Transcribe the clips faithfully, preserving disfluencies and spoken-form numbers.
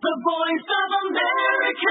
The Voice of America.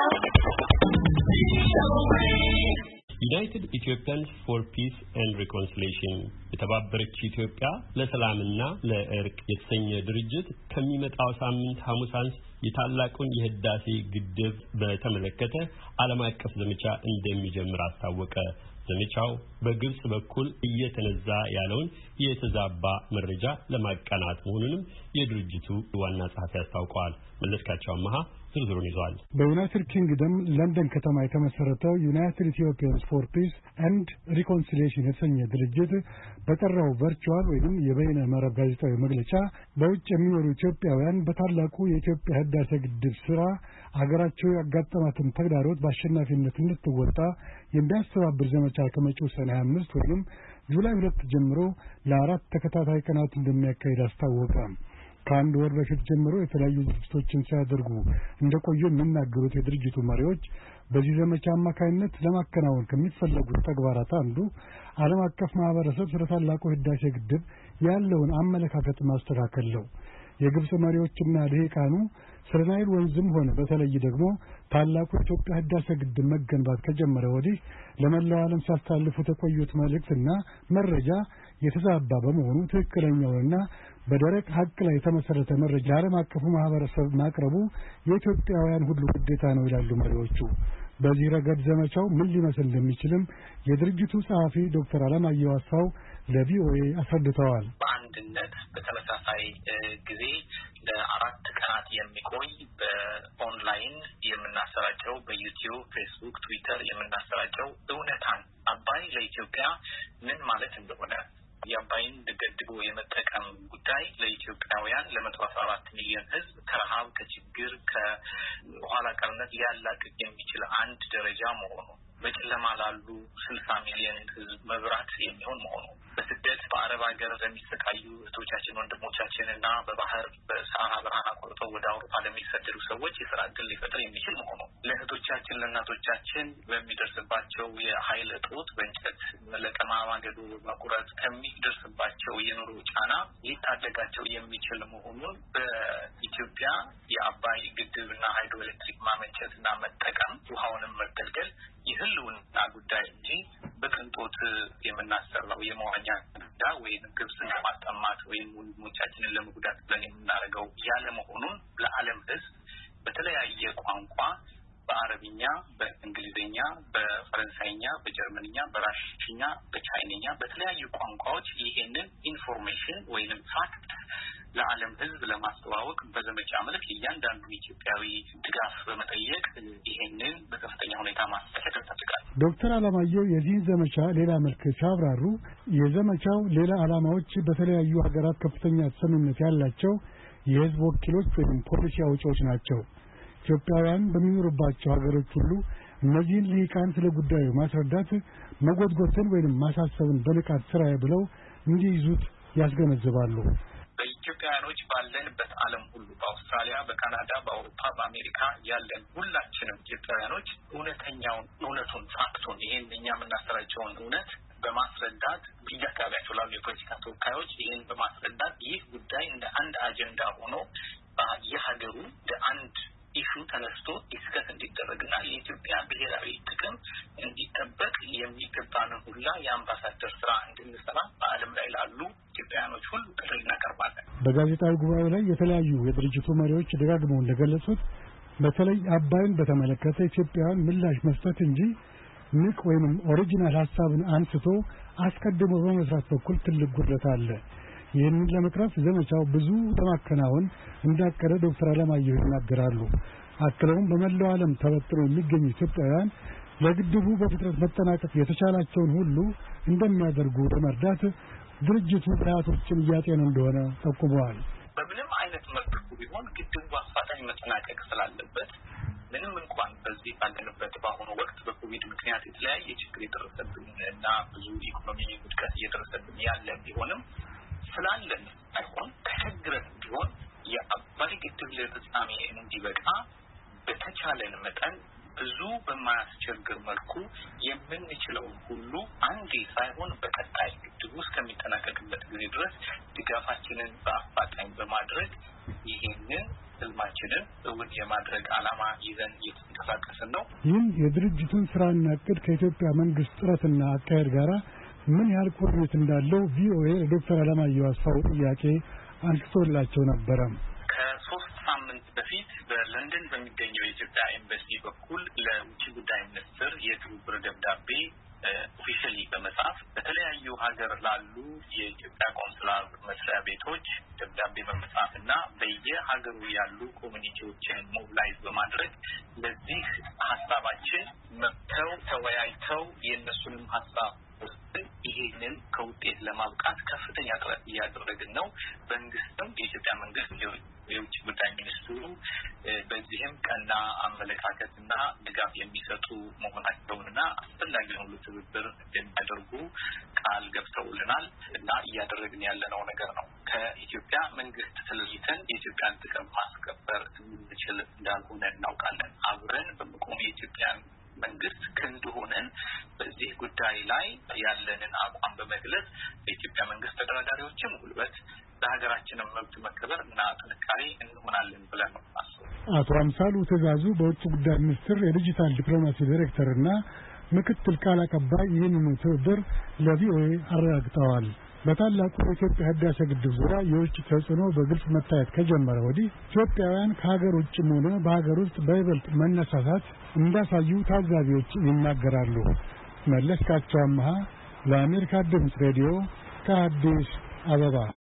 United Ethiopians for Peace and Reconciliation የተባበረች ኢትዮጵያ ለሰላምና ለእርቅ የተሰኘ ድርጅት ከሚመጣው ሳምንት ሐሙስ አንስ የታላቁን የህዳሴ ግድብ በተመለከተ ዓለም አቀፍ ዘመቻ እንደሚጀምር አስታወቀ። ዘመቻው በግብጽ በኩል እየተነዛ ያለውን የተዛባ መረጃ ለማቀናት መሆኑንም የድርጅቱ ዋና ጸሐፊ አስታውቀዋል። መለስካቸው አማሃ ዝርዝሩን ይዟል። በዩናይትድ ኪንግደም ለንደን ከተማ የተመሰረተው ዩናይትድ ኢትዮጵያንስ ፎር ፒስ ኤንድ ሪኮንሲሊዬሽን የተሰኘ ድርጅት በጠራው ቨርቹዋል ወይም የበይነ መረብ ጋዜጣዊ መግለጫ በውጭ የሚኖሩ ኢትዮጵያውያን በታላቁ የኢትዮጵያ ህዳሴ ግድብ ስራ አገራቸው ያጋጠማትን ተግዳሮት በአሸናፊነት እንድትወጣ የሚያስተባብር ዘመቻ ከመጪው ሰኔ ሃያ አምስት ወይም ጁላይ ሁለት ጀምሮ ለአራት ተከታታይ ቀናት እንደሚያካሂድ አስታወቀ። ከአንድ ወር በፊት ጀምሮ የተለያዩ ዝግጅቶችን ሲያደርጉ እንደቆዩ የሚናገሩት የድርጅቱ መሪዎች በዚህ ዘመቻ አማካይነት ለማከናወን ከሚፈለጉት ተግባራት አንዱ ዓለም አቀፍ ማህበረሰብ ስለ ታላቁ ህዳሴ ግድብ ያለውን አመለካከት ማስተካከል ነው። የግብጽ መሪዎችና ልሂቃኑ ስለ ናይል ወንዝም ሆነ በተለይ ደግሞ ታላቁ የኢትዮጵያ ህዳሴ ግድብ መገንባት ከጀመረ ወዲህ ለመላው ዓለም ሲያስተላልፉት የቆዩት መልእክትና መረጃ የተዛባ በመሆኑ ትክክለኛውንና በደረቅ ሀቅ ላይ የተመሰረተ መረጃ ዓለም አቀፉ ማህበረሰብ ማቅረቡ የኢትዮጵያውያን ሁሉ ግዴታ ነው ይላሉ መሪዎቹ። በዚህ ረገድ ዘመቻው ምን ሊመስል እንደሚችልም የድርጅቱ ጸሐፊ ዶክተር አለማየሁ አስፋው ለቪኦኤ አስረድተዋል። በአንድነት በተመሳሳይ ጊዜ ለአራት ቀናት የሚቆይ በኦንላይን የምናሰራጨው በዩቲዩብ፣ ፌስቡክ፣ ትዊተር የምናሰራጨው እውነታን አባይ ለኢትዮጵያ ምን ማለት እንደሆነ የአባይን ገድቦ የመጠቀም ጉዳይ ለኢትዮጵያውያን ለመቶ አስራ አራት ሚሊዮን ህዝብ ከረሃብ ከችግር ከኋላ ቀርነት ሊያላቅቅ የሚችል አንድ ደረጃ መሆኑ በጨለማ ላሉ ስልሳ ሚሊዮን ህዝብ መብራት የሚሆን መሆኑ በስደት በአረብ ሀገር ለሚሰቃዩ እህቶቻችን ወንድሞቻችን እና በባህር በሰሃራ በረሃ አቋርጠው ወደ አውሮፓ ለሚሰደዱ ሰዎች የስራ ዕድል ሊፈጥር የሚችል መሆኑ ለእህቶቻችን ለእናቶቻችን በሚደርስባቸው የኃይል እጦት በእንጨት ለቀማ ማገዶ በማቁረጥ ከሚደርስባቸው የኑሮ ጫና ሊታደጋቸው የሚችል መሆኑን በኢትዮጵያ የአባይ ግድብና ሃይድሮ ኤሌክትሪክ ማመንጨትና መጠቀም ውሃውንም መገልገል የህልውና ጉዳይ እንጂ በቅንጦት የምናሰራው የመዋኛ ጉዳይ ወይም ግብጽን ለማስጠማት ወይም ወንድሞቻችንን ለመጉዳት ብለን የምናደርገው ያለ መሆኑን ለዓለም ህዝብ በተለያየ ቋንቋ በአረብኛ፣ በእንግሊዝኛ፣ በፈረንሳይኛ፣ በጀርመንኛ፣ በራሽኛ፣ በቻይንኛ በተለያዩ ቋንቋዎች ይሄንን ኢንፎርሜሽን ወይንም ፋክት ለዓለም ህዝብ ለማስተዋወቅ በዘመቻ መልክ እያንዳንዱ ኢትዮጵያዊ ድጋፍ በመጠየቅ ይሄንን በከፍተኛ ሁኔታ ማስተካከል ተፈልጓል። ዶክተር አለማየሁ የዚህን ዘመቻ ሌላ መልክ ሲያብራሩ የዘመቻው ሌላ ዓላማዎች በተለያዩ ሀገራት ከፍተኛ ተሰሚነት ያላቸው የህዝብ ወኪሎች ወይም ፖሊሲ አውጪዎች ናቸው። ኢትዮጵያውያን በሚኖሩባቸው ሀገሮች ሁሉ እነዚህን ልሂቃን ስለ ጉዳዩ ማስረዳት መጎትጎትን ወይም ማሳሰብን በንቃት ስራዬ ብለው እንዲይዙት ያስገነዝባሉ። በኢትዮጵያውያኖች ባለንበት ዓለም ሁሉ በአውስትራሊያ፣ በካናዳ፣ በአውሮፓ፣ በአሜሪካ ያለን ሁላችንም ኢትዮጵያውያኖች እውነተኛውን እውነቱን ፋክቱን ይሄን እኛ የምናሰራጨውን እውነት በማስረዳት በየአካባቢያቸው ላሉ የፖለቲካ ተወካዮች ይሄን በማስረዳት ይህ ጉዳይ እንደ አንድ አጀንዳ ሆኖ የሀገሩ እንደ አንድ ኢሹ ተነስቶ ዲስከስ እንዲደረግና የኢትዮጵያ ብሔራዊ ጥቅም እንዲጠበቅ የሚገባንን ሁላ የአምባሳደር ስራ እንድንሰራ በዓለም ላይ ላሉ ኢትዮጵያውያኖች ሁሉ ጥሪ እናቀርባለን። በጋዜጣዊ ጉባኤ ላይ የተለያዩ የድርጅቱ መሪዎች ደጋግመው እንደገለጹት በተለይ አባይን በተመለከተ ኢትዮጵያውያን ምላሽ መስጠት እንጂ ንቅ ወይም ኦሪጂናል ሀሳብን አንስቶ አስቀድሞ በመስራት በኩል ትልቅ ጉድለት አለ። ይህንን ለመቅረፍ ዘመቻው ብዙ ለማከናወን እንዳቀደ ዶክተር አለማየሁ ይናገራሉ። አክለውም በመላው ዓለም ተበትነው የሚገኙ ኢትዮጵያውያን ለግድቡ በፍጥነት መጠናቀቅ የተቻላቸውን ሁሉ እንደሚያደርጉ በመርዳት ድርጅቱ ጥረቶችን እያጤነ እንደሆነ ጠቁመዋል። በምንም አይነት መልኩ ቢሆን ግድቡ አፋጣኝ መጠናቀቅ ስላለበት ምንም እንኳን በዚህ ባለንበት በአሁኑ ወቅት በኮቪድ ምክንያት የተለያየ ችግር የደረሰብን እና ብዙ ኢኮኖሚ ውድቀት እየደረሰብን ያለ ቢሆንም ስላለን አይሆን ተቸግረን ቢሆን የአባይ ግድብ ለፍጻሜ እንዲበቃ በተቻለን መጠን ብዙ በማያስቸግር መልኩ የምንችለው ሁሉ አንዴ ሳይሆን በቀጣይ ግድቡ እስከሚጠናቀቅበት ጊዜ ድረስ ድጋፋችንን በአፋጣኝ በማድረግ ይሄንን ህልማችንን እውን የማድረግ ዓላማ ይዘን እየተንቀሳቀስን ነው። ይህን የድርጅቱን ስራና እቅድ ከኢትዮጵያ መንግስት ጥረትና አካሄድ ጋር ምን ያህል ቁርኝት እንዳለው ቪኦኤ ለዶክተር አለማየሁ አስፋው ጥያቄ አንስቶላቸው ነበረ። ከሶስት ሳምንት በፊት በለንደን በሚገኘው የኢትዮጵያ ኤምባሲ በኩል ለውጭ ጉዳይ ሚኒስትር የትብብር ደብዳቤ ኦፊሻሊ በመጻፍ በተለያዩ ሀገር ላሉ የኢትዮጵያ ቆንስላ መስሪያ ቤቶች ደብዳቤ በመጻፍ እና በየሀገሩ ያሉ ኮሚኒቲዎችን ሞቢላይዝ በማድረግ ለዚህ ሀሳባችን መጥተው ተወያይተው የእነሱንም ሀሳብ ወስደን ይሄንን ከውጤት ለማብቃት ከፍተኛ ጥረት እያደረግን ነው። መንግስትም የኢትዮጵያ መንግስት የውጭ ጉዳይ ሚኒስትሩ በዚህም ቀና አመለካከትና ድጋፍ የሚሰጡ መሆናቸውንና አስፈላጊ ሁሉ ትብብር እንደሚያደርጉ ቃል ገብተውልናል እና እያደረግን ያለነው ነገር ነው። ከኢትዮጵያ መንግስት ተለይተን የኢትዮጵያን ጥቅም ማስከበር የምንችል እንዳልሆነ እናውቃለን። አብረን በመቆም የኢትዮጵያን መንግስት ክንድ ሆነን በዚህ ጉዳይ ላይ ያለንን አቋም በመግለጽ የኢትዮጵያ መንግስት ተደራዳሪዎችም ጉልበት ለሀገራችንም መብት መከበር እና ጥንካሬ እንሆናለን ብለን ነው አስበው። አቶ አምሳሉ ትእዛዙ በውጭ ጉዳይ ሚኒስቴር የዲጂታል ዲፕሎማሲ ዳይሬክተርና ምክትል ቃል አቀባይ ይህንኑ ትብብር ለቪኦኤ አረጋግጠዋል። በታላቁ የኢትዮጵያ ህዳሴ ግድብ ዙሪያ የውጭ ተጽዕኖ በግልጽ መታየት ከጀመረ ወዲህ ኢትዮጵያውያን ከሀገር ውጭም ሆነ በሀገር ውስጥ በይበልጥ መነሳሳት እንዳሳዩ ታዛቢዎች ይናገራሉ። መለስካቸው አምሃ ለአሜሪካ ድምፅ ሬዲዮ ከአዲስ አበባ